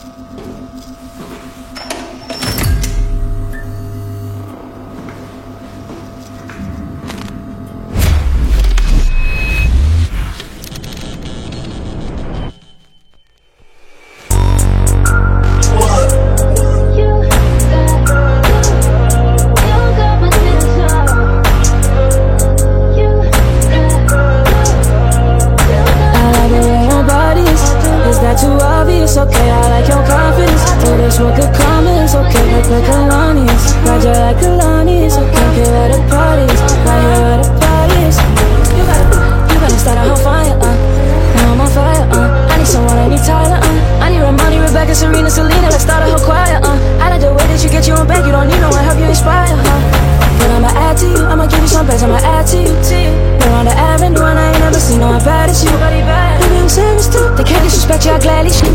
It's okay, I like your confidence. Oh, that's what could come is okay, like Kalani is. Ride you like Kalani is okay, get where the party is. Right here where the party is. You better start a whole fire, now I'm on fire, I need someone, I need Tyler, I need Ramani, Rebecca, Serena, Selena, let's start a whole choir, I like the way that you get your own back, you don't need no one, help you inspire, But I'ma add to you, I'ma give you some bags, I'ma add to you. We're on the avenue and I ain't never seen no one bad as you. Baby, I'm serious too, they can't disrespect you, I gladly shoot.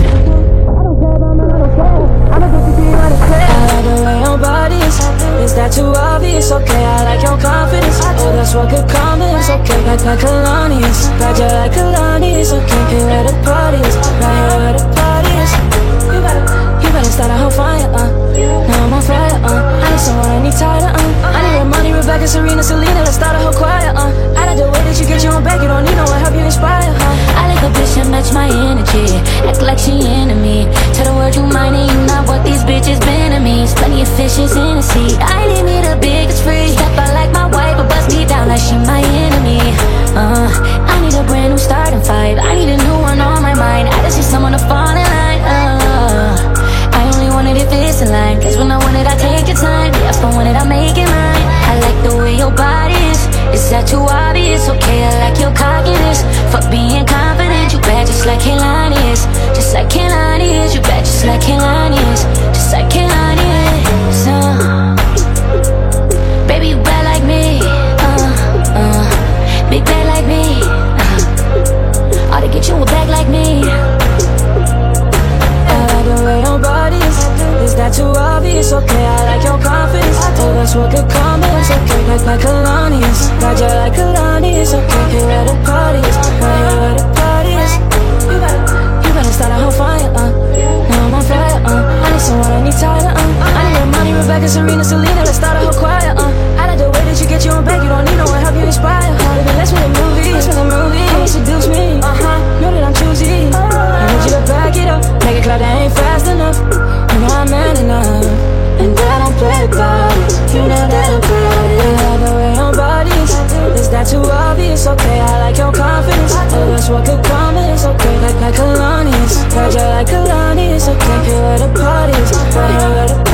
I like the way your body is that too obvious? Okay, I like your confidence. Oh, that's what could come is okay, like Kalani is. Ride you like Kalani is okay, get where the party is. Right here where the party is. You better start a whole fire, now I'm on fire, I need someone, I need Tyler, I need Ramani, Rebecca, Serena, Selena, let's start a whole choir, I like the way that you get your own back, you don't need no one, help you inspire, I like a bitch that match my energy, act like she into me. Tell the world you mine and you not what these bitches been to me. Plenty of fishes in the sea, I need me the biggest free. Step out like my wife, but bust me down like she my enemy. I need a brand new starting fight, I need a new one on my mind. I just need someone to fall in line. I only want it if it's in line, cause when I want it I take your time. Yeah, if I want it I make it mine. I like the way your body is that too obvious? Okay, I like your cockiness. Fuck being confident, you bad just like Kehlani is. Just like Kehlani is, you bad just like Kehlani is. Just like Kehlani is, Baby, you bad like me, big bad like me, ought to get you a bag like me. The way your body is that too obvious? Okay, I like your confidence. Oh, that's what could come is okay, like Kalani is. Ride you like Kalani is okay, get where the party is. Right here where the party is. You better start a whole fire, now I'm on fire, I need someone, I need Tyler, I need Ramani, Rebecca, Serena, Selena, let's start a whole choir, I like the way that you get your own back, you don't need no one, help you inspire, let's make a movie, come and seduce me, know that I'm choosy, I need you to back it up, make it clap that ain't fast enough. You know I'm man enough, and I don't play about it. You know that about it. I like the way your body is that too obvious? Okay, I like your confidence. Oh, that's what could come is okay, like Kalani is. Ride you like Kalani is okay, get where the party is. Right here where the